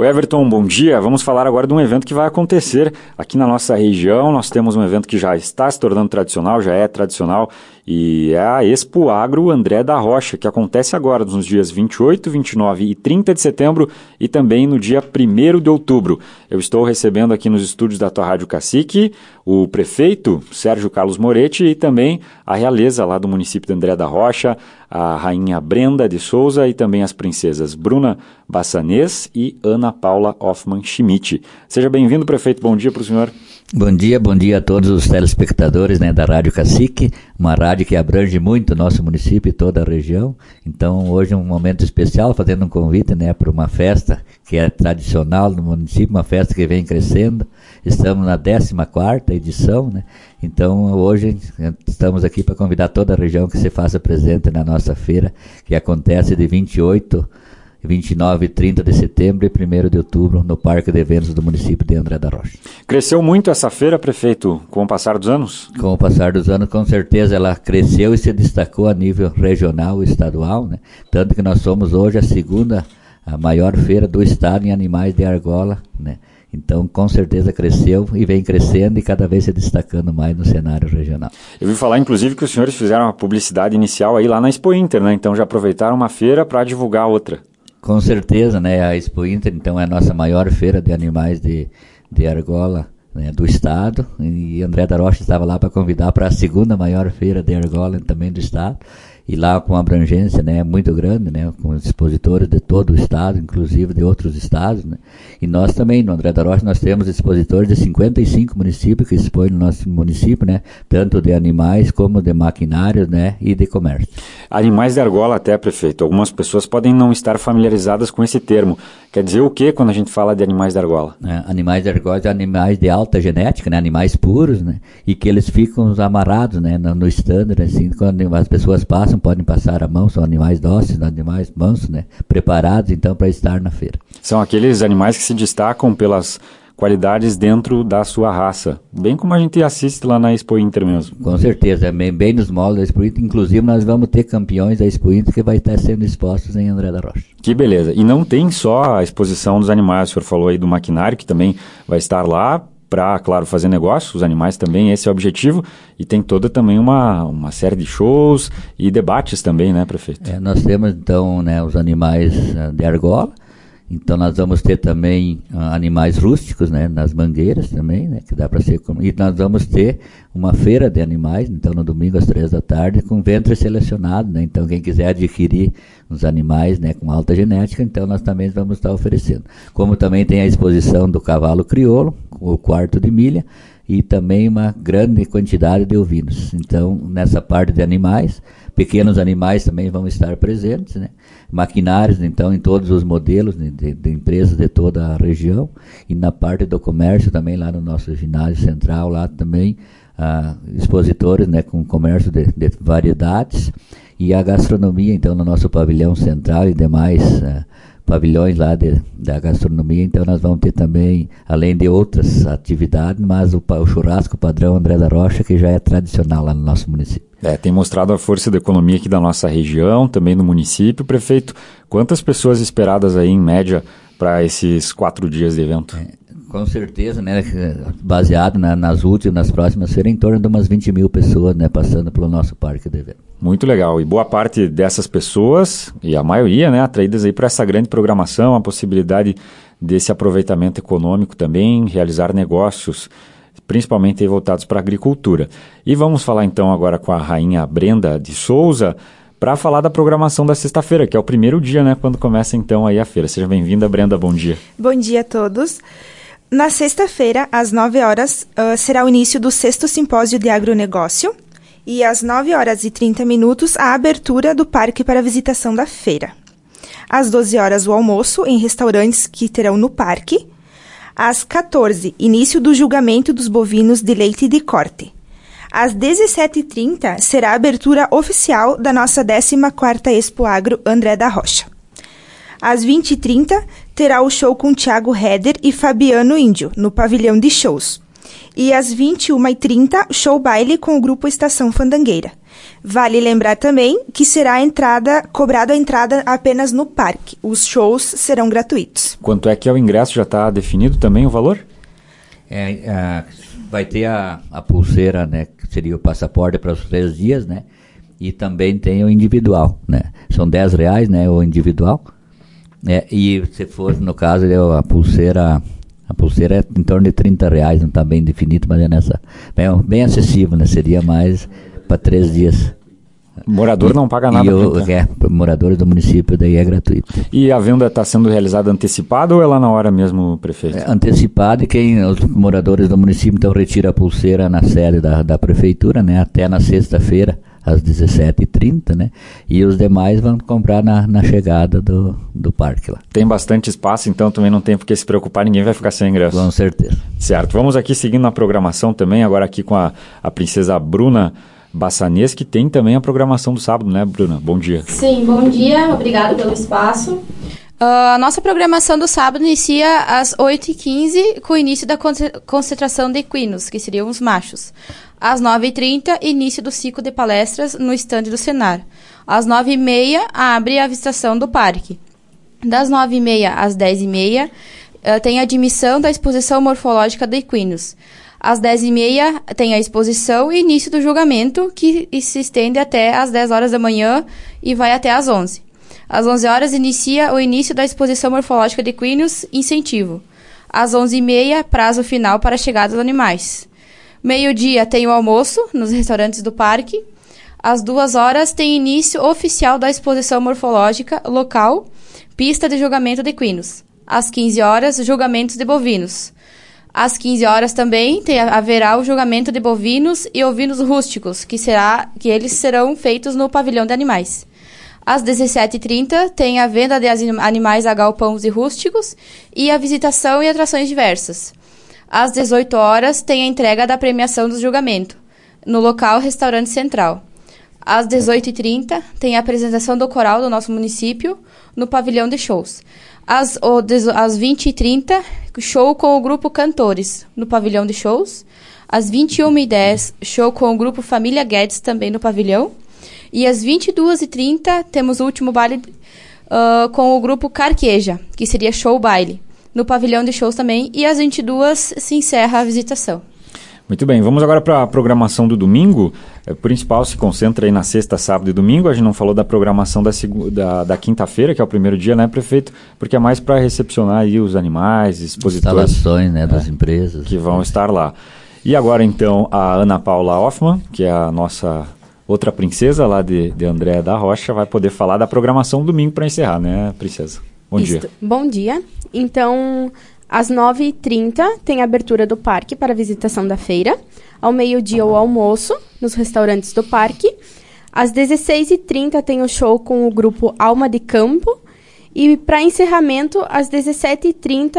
Oi, Everton, bom dia. Vamos falar agora de um evento que vai acontecer aqui na nossa região. Nós temos um evento que já está se tornando tradicional, já é tradicional, e é a Expo Agro André da Rocha, que acontece agora nos dias 28, 29 e 30 de setembro e também no dia 1º de outubro. Eu estou recebendo aqui nos estúdios da tua Rádio Cacique o prefeito Sérgio Carlos Moretti e também a realeza lá do município de André da Rocha, a rainha Brenda de Souza e também as princesas Bruna Bassanês e Ana Paula Hoffmann Schmidt. Seja bem-vindo, prefeito. Bom dia para o senhor. Bom dia a todos os telespectadores, da Rádio Cacique, uma rádio que abrange muito o nosso município e toda a região. Então hoje é um momento especial, fazendo um convite para uma festa que é tradicional no município, uma festa que vem crescendo. Estamos na 14ª edição, Então hoje estamos aqui para convidar toda a região que se faça presente na nossa feira, que acontece de 28, 29 e 30 de setembro e 1º de outubro no Parque de Eventos do município de André da Rocha. Cresceu muito essa feira, prefeito, com o passar dos anos? Com o passar dos anos, com certeza, ela cresceu e se destacou a nível regional e estadual, Tanto que nós somos hoje a maior feira do estado em animais de argola, Então, com certeza cresceu e vem crescendo e cada vez se destacando mais no cenário regional. Eu ouvi falar, inclusive, que os senhores fizeram uma publicidade inicial aí lá na Expo Inter, Então já aproveitaram uma feira para divulgar outra. Com certeza, a Expo Inter, então, é a nossa maior feira de animais de argola do estado, e André da Rocha estava lá para convidar para a 2ª maior feira de argola também do estado, e lá com uma abrangência muito grande, com expositores de todo o estado, inclusive de outros estados, E nós também, no André da Rocha, nós temos expositores de 55 municípios que expõem no nosso município, tanto de animais como de maquinários, e de comércio. Animais de argola até, prefeito. Algumas pessoas podem não estar familiarizadas com esse termo. Quer dizer o que quando a gente fala de animais de argola? Animais de argola são animais de alta genética, animais puros, e que eles ficam amarrados, no standard, assim, quando as pessoas passam, podem passar a mão, são animais dóceis, animais mansos, preparados então para estar na feira. São aqueles animais que se destacam pelas qualidades dentro da sua raça, bem como a gente assiste lá na Expo Inter mesmo. Com certeza, bem nos moldes da Expo Inter, inclusive nós vamos ter campeões da Expo Inter que vai estar sendo expostos em André da Rocha. Que beleza, e não tem só a exposição dos animais, o senhor falou aí do maquinário que também vai estar lá, para, claro, fazer negócio, os animais também, esse é o objetivo, e tem toda também uma série de shows e debates também, prefeito? Nós temos, então, os animais de argola, então nós vamos ter também animais rústicos, nas mangueiras também, que dá para ser, e nós vamos ter uma feira de animais, então no domingo às 3 da tarde, com ventre selecionado, então quem quiser adquirir os animais, com alta genética, então nós também vamos estar oferecendo. Como também tem a exposição do cavalo crioulo, o quarto de milha, e também uma grande quantidade de ovinos. Então, nessa parte de animais, pequenos animais também vão estar presentes, Maquinários, então, em todos os modelos de empresas de toda a região, e na parte do comércio também, lá no nosso ginásio central, lá também, expositores, com comércio de variedades, e a gastronomia, então, no nosso pavilhão central e demais pavilhões lá da gastronomia, então nós vamos ter também, além de outras atividades, mas o churrasco padrão André da Rocha, que já é tradicional lá no nosso município. Tem mostrado a força da economia aqui da nossa região, também no município. Prefeito, quantas pessoas esperadas aí em média para esses 4 dias de evento? Com certeza, baseado nas últimas, nas próximas feiras, em torno de umas 20 mil pessoas, passando pelo nosso parque de evento. Muito legal, e boa parte dessas pessoas, e a maioria, atraídas aí para essa grande programação, a possibilidade desse aproveitamento econômico também, realizar negócios, principalmente aí voltados para a agricultura. E vamos falar então agora com a rainha Brenda de Souza, para falar da programação da sexta-feira, que é o primeiro dia, quando começa então aí a feira. Seja bem-vinda, Brenda, bom dia. Bom dia a todos. Na sexta-feira, às 9 horas, será o início do 6º Simpósio de Agronegócio e às 9 horas e 30 minutos a abertura do parque para a visitação da feira. Às 12 horas, o almoço em restaurantes que terão no parque. Às 14, início do julgamento dos bovinos de leite de corte. Às 17h30, será a abertura oficial da nossa 14ª Expo Agro André da Rocha. Às 20h30, terá o show com Thiago Heder e Fabiano Índio, no pavilhão de shows. E às 21h30, show baile com o grupo Estação Fandangueira. Vale lembrar também que será cobrado a entrada apenas no parque. Os shows serão gratuitos. Quanto é que é o ingresso? Já está definido também o valor? Vai ter a pulseira, né, que seria o passaporte para os 3 dias, né? E também tem o individual, né? São R$10, né, o individual. E se for, no caso, a pulseira é em torno de R$30, não está bem definido, mas bem acessível, né? Seria mais para 3 dias. Morador não paga nada. Moradores do município daí é gratuito. E a venda está sendo realizada antecipada ou é lá na hora mesmo, prefeito? Antecipada, e os moradores do município então retira a pulseira na sede da prefeitura, né? Até na sexta-feira, às 17h30, né? E os demais vão comprar na chegada do parque lá. Tem bastante espaço, então também não tem por que se preocupar, ninguém vai ficar sem ingresso. Com certeza. Certo, vamos aqui seguindo a programação também, agora aqui com a princesa Bruna Bassanês, que tem também a programação do sábado, né, Bruna? Bom dia. Sim, bom dia, obrigado pelo espaço. A nossa programação do sábado inicia às 8h15, com o início da concentração de equinos, que seriam os machos. Às 9h30, início do ciclo de palestras no estande do Senar. Às 9h30, abre a visitação do parque. Das 9h30 às 10h30, tem a admissão da exposição morfológica de equinos. Às 10h30 tem a exposição e início do julgamento, que se estende até às 10 horas da manhã e vai até às 11. Às 11 horas inicia o início da exposição morfológica de equinos, incentivo. Às 11h30, prazo final para a chegada dos animais. Meio-dia tem o almoço nos restaurantes do parque. Às 2 horas tem início oficial da exposição morfológica local, pista de julgamento de equinos. Às 15 horas, julgamentos de bovinos. Às 15 horas também haverá o julgamento de bovinos e ovinos rústicos, que eles serão feitos no pavilhão de animais. Às 17h30 tem a venda de animais a galpões e rústicos e a visitação e atrações diversas. Às 18 horas tem a entrega da premiação do julgamento, no local Restaurante Central. Às 18h30 tem a apresentação do coral do nosso município no pavilhão de shows. Às 20h30, show com o grupo Cantores, no pavilhão de shows. Às 21h10, show com o grupo Família Guedes, também no pavilhão. E às 22h30, temos o último baile com o grupo Carqueja, que seria show baile, no pavilhão de shows também. E às 22h se encerra a visitação. Muito bem, vamos agora para a programação do domingo. O principal se concentra aí na sexta, sábado e domingo. A gente não falou da programação da quinta-feira, que é o primeiro dia, né, prefeito? Porque é mais para recepcionar aí os animais, expositores. Instalações, né, das empresas. Que vão estar lá. E agora, então, a Ana Paula Hoffmann, que é a nossa outra princesa lá de André da Rocha, vai poder falar da programação do domingo para encerrar, né, princesa? Bom dia. Bom dia. Então, às 9h30 tem a abertura do parque para a visitação da feira. Ao meio-dia, o almoço nos restaurantes do parque. Às 16h30 tem o show com o grupo Alma de Campo. E para encerramento, às 17h30,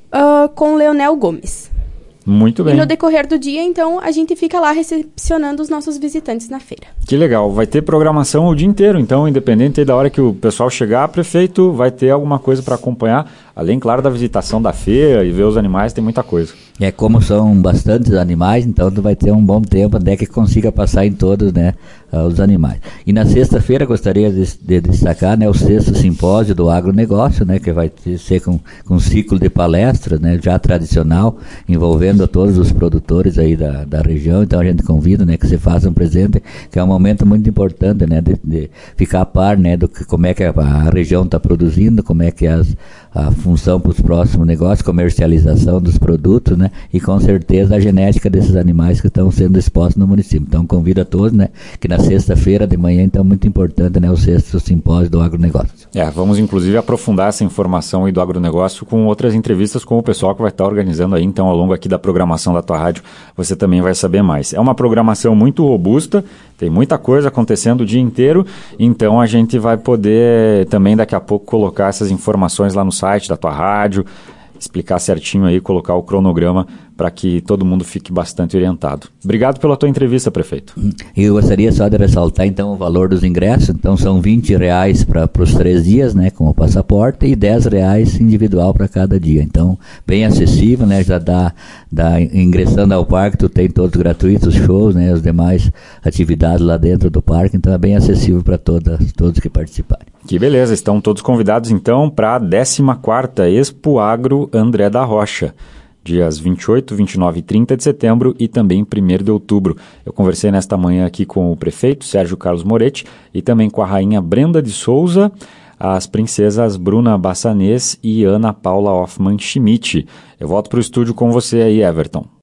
com Leonel Gomes. Muito bem. E no decorrer do dia, então, a gente fica lá recepcionando os nossos visitantes na feira. Que legal. Vai ter programação o dia inteiro, então, independente da hora que o pessoal chegar, prefeito, vai ter alguma coisa para acompanhar, além, claro, da visitação da feira e ver os animais, tem muita coisa. Como são bastantes animais, então tu vai ter um bom tempo até que consiga passar em todos, né, os animais. E na sexta-feira gostaria de destacar, né, o 6º simpósio do agronegócio, né, que vai ser com um ciclo de palestras, né, já tradicional, envolvendo todos os produtores aí da região. Então a gente convida, né, que você faça um presente, que é um momento muito importante, né, de ficar a par, né, do que, como é que a região está produzindo, como é que a função para os próximos negócios, comercialização dos produtos, né, e com certeza a genética desses animais que estão sendo expostos no município. Então convido a todos, né, que na sexta-feira de manhã, então, muito importante, né, o 6º simpósio do agronegócio. Vamos inclusive aprofundar essa informação aí do agronegócio com outras entrevistas com o pessoal que vai estar organizando aí, então, ao longo aqui da programação da tua rádio, você também vai saber mais. É uma programação muito robusta, tem muita coisa acontecendo o dia inteiro, então a gente vai poder também daqui a pouco colocar essas informações lá no site da tua rádio, explicar certinho aí, colocar o cronograma para que todo mundo fique bastante orientado. Obrigado pela tua entrevista, prefeito. Eu gostaria só de ressaltar, então, o valor dos ingressos. Então, são R$20 para os 3 dias, né, com o passaporte, e R$10 individual para cada dia. Então, bem acessível, né, já dá ingressando ao parque, tu tem todos gratuitos, shows, né, as demais atividades lá dentro do parque. Então, é bem acessível para todos que participarem. Que beleza, estão todos convidados, então, para a 14ª Expo Agro André da Rocha, dias 28, 29 e 30 de setembro e também 1º de outubro. Eu conversei nesta manhã aqui com o prefeito Sérgio Carlos Moretti e também com a rainha Brenda de Souza, as princesas Bruna Bassanês e Ana Paula Hoffmann Schmidt. Eu volto para o estúdio com você aí, Everton.